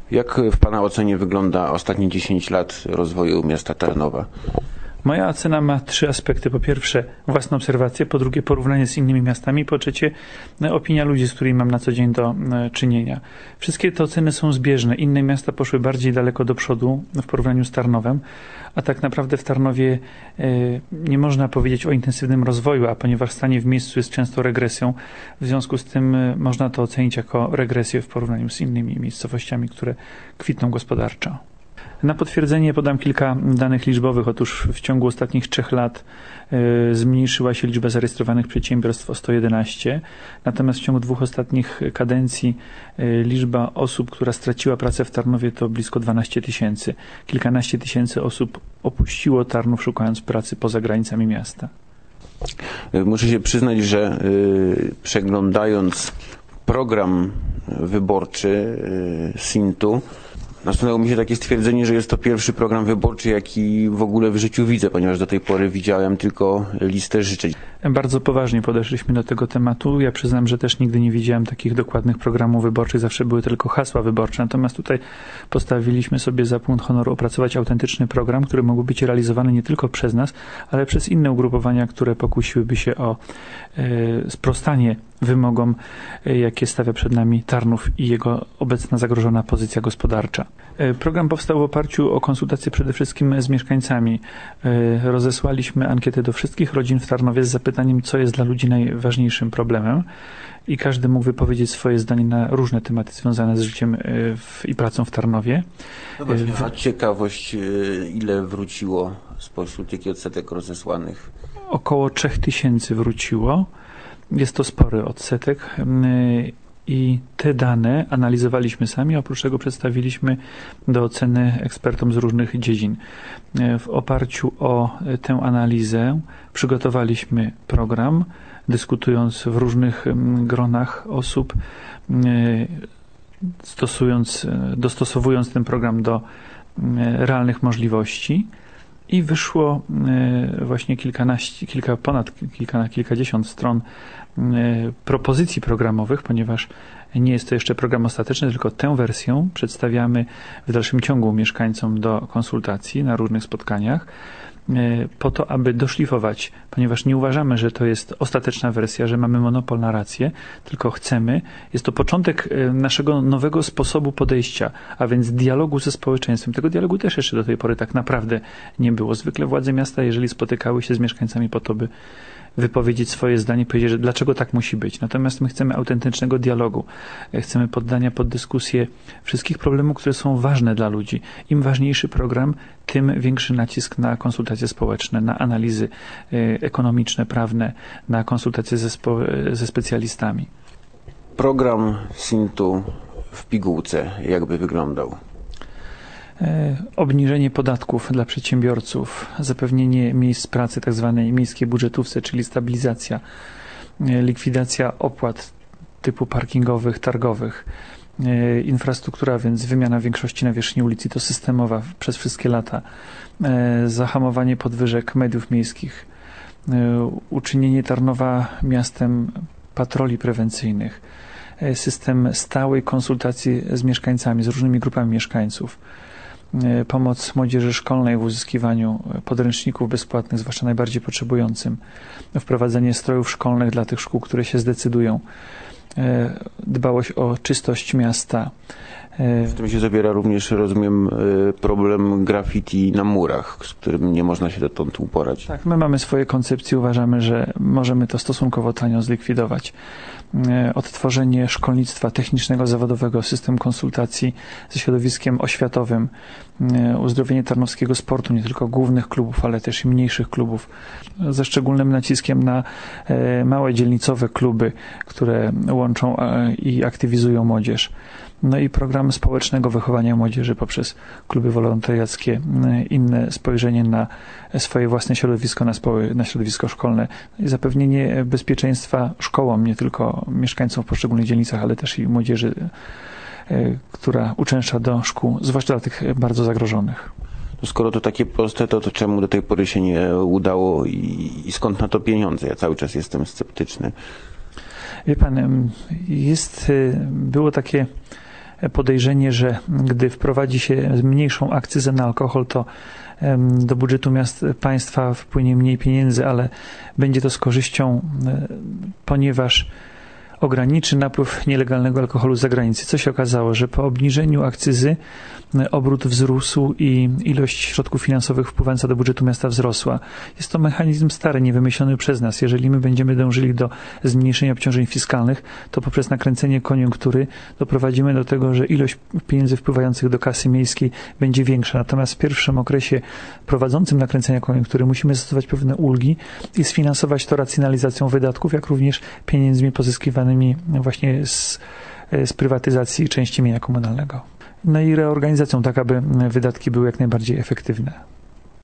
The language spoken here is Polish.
Jak w Pana ocenie wygląda ostatnie 10 lat rozwoju miasta Tarnowa? Moja ocena ma 3 aspekty. Po pierwsze własne obserwacje, po drugie porównanie z innymi miastami, po trzecie opinia ludzi, z którymi mam na co dzień do czynienia. Wszystkie te oceny są zbieżne. Inne miasta poszły bardziej daleko do przodu w porównaniu z Tarnowem, a tak naprawdę w Tarnowie nie można powiedzieć o intensywnym rozwoju, a ponieważ stanie w miejscu jest często regresją, w związku z tym można to ocenić jako regresję w porównaniu z innymi miejscowościami, które kwitną gospodarczo. Na potwierdzenie podam kilka danych liczbowych. Otóż w ciągu ostatnich 3 lat zmniejszyła się liczba zarejestrowanych przedsiębiorstw o 111, natomiast w ciągu 2 ostatnich kadencji liczba osób, która straciła pracę w Tarnowie, to blisko 12 000. Kilkanaście tysięcy osób opuściło Tarnów, szukając pracy poza granicami miasta. Muszę się przyznać, że przeglądając program wyborczy SINT-u, nasunęło mi się takie stwierdzenie, że jest to pierwszy program wyborczy, jaki w ogóle w życiu widzę, ponieważ do tej pory widziałem tylko listę życzeń. Bardzo poważnie podeszliśmy do tego tematu. Ja przyznam, że też nigdy nie widziałem takich dokładnych programów wyborczych. Zawsze były tylko hasła wyborcze. Natomiast tutaj postawiliśmy sobie za punkt honoru opracować autentyczny program, który mógłby być realizowany nie tylko przez nas, ale przez inne ugrupowania, które pokusiłyby się o sprostanie wymogom, jakie stawia przed nami Tarnów i jego obecna zagrożona pozycja gospodarcza. Program powstał w oparciu o konsultacje przede wszystkim z mieszkańcami. Rozesłaliśmy ankietę do wszystkich rodzin w Tarnowie z zapytaniem, co jest dla ludzi najważniejszym problemem, i każdy mógł wypowiedzieć swoje zdanie na różne tematy związane z życiem i pracą w Tarnowie. No właśnie, a ciekawość, ile wróciło spośród tych odsetek rozesłanych? Około 3000 wróciło. Jest to spory odsetek i te dane analizowaliśmy sami, oprócz tego przedstawiliśmy do oceny ekspertom z różnych dziedzin. W oparciu o tę analizę przygotowaliśmy program, dyskutując w różnych gronach osób, dostosowując ten program do realnych możliwości. I wyszło właśnie kilkadziesiąt stron propozycji programowych, ponieważ nie jest to jeszcze program ostateczny, tylko tę wersję przedstawiamy w dalszym ciągu mieszkańcom do konsultacji na różnych spotkaniach, po to, aby doszlifować, ponieważ nie uważamy, że to jest ostateczna wersja, że mamy monopol na rację, tylko chcemy, jest to początek naszego nowego sposobu podejścia, a więc dialogu ze społeczeństwem. Tego dialogu też jeszcze do tej pory tak naprawdę nie było. Zwykle władze miasta, jeżeli spotykały się z mieszkańcami po to, by wypowiedzieć swoje zdanie, powiedzieć, że dlaczego tak musi być. Natomiast my chcemy autentycznego dialogu. Chcemy poddania pod dyskusję wszystkich problemów, które są ważne dla ludzi. Im ważniejszy program, tym większy nacisk na konsultacje społeczne, na analizy ekonomiczne, prawne, na konsultacje ze specjalistami. Program SINT-u w pigułce jakby wyglądał? Obniżenie podatków dla przedsiębiorców, zapewnienie miejsc pracy, tak zwanej miejskiej budżetówce, czyli stabilizacja, likwidacja opłat typu parkingowych, targowych, infrastruktura, więc wymiana większości nawierzchni ulic, i to systemowa przez wszystkie lata, zahamowanie podwyżek mediów miejskich, uczynienie Tarnowa miastem patroli prewencyjnych, system stałej konsultacji z mieszkańcami, z różnymi grupami mieszkańców, pomoc młodzieży szkolnej w uzyskiwaniu podręczników bezpłatnych, zwłaszcza najbardziej potrzebującym, wprowadzenie strojów szkolnych dla tych szkół, które się zdecydują, dbałość o czystość miasta. W tym się zawiera również, rozumiem, problem graffiti na murach, z którym nie można się dotąd uporać. Tak, my mamy swoje koncepcje, uważamy, że możemy to stosunkowo tanio zlikwidować. Odtworzenie szkolnictwa technicznego, zawodowego, system konsultacji ze środowiskiem oświatowym, uzdrowienie tarnowskiego sportu, nie tylko głównych klubów, ale też i mniejszych klubów, ze szczególnym naciskiem na małe dzielnicowe kluby, które łączą i aktywizują młodzież. No i program społecznego wychowania młodzieży poprzez kluby wolontariackie, inne spojrzenie na swoje własne środowisko, na środowisko szkolne i zapewnienie bezpieczeństwa szkołom, nie tylko mieszkańcom w poszczególnych dzielnicach, ale też i młodzieży, która uczęszcza do szkół, zwłaszcza dla tych bardzo zagrożonych. No skoro to takie proste, to czemu do tej pory się nie udało i skąd na to pieniądze? Ja cały czas jestem sceptyczny. Wie pan, było takie podejrzenie, że gdy wprowadzi się mniejszą akcyzę na alkohol, to do budżetu miast państwa wpłynie mniej pieniędzy, ale będzie to z korzyścią, ponieważ ograniczy napływ nielegalnego alkoholu z zagranicy. Co się okazało, że po obniżeniu akcyzy obrót wzrósł i ilość środków finansowych wpływająca do budżetu miasta wzrosła. Jest to mechanizm stary, niewymyślony przez nas. Jeżeli my będziemy dążyli do zmniejszenia obciążeń fiskalnych, to poprzez nakręcenie koniunktury doprowadzimy do tego, że ilość pieniędzy wpływających do kasy miejskiej będzie większa. Natomiast w pierwszym okresie prowadzącym nakręcenia koniunktury musimy zastosować pewne ulgi i sfinansować to racjonalizacją wydatków, jak również pieniędzmi pozyskiwanymi właśnie z prywatyzacji części mienia komunalnego. No i reorganizacją, tak aby wydatki były jak najbardziej efektywne.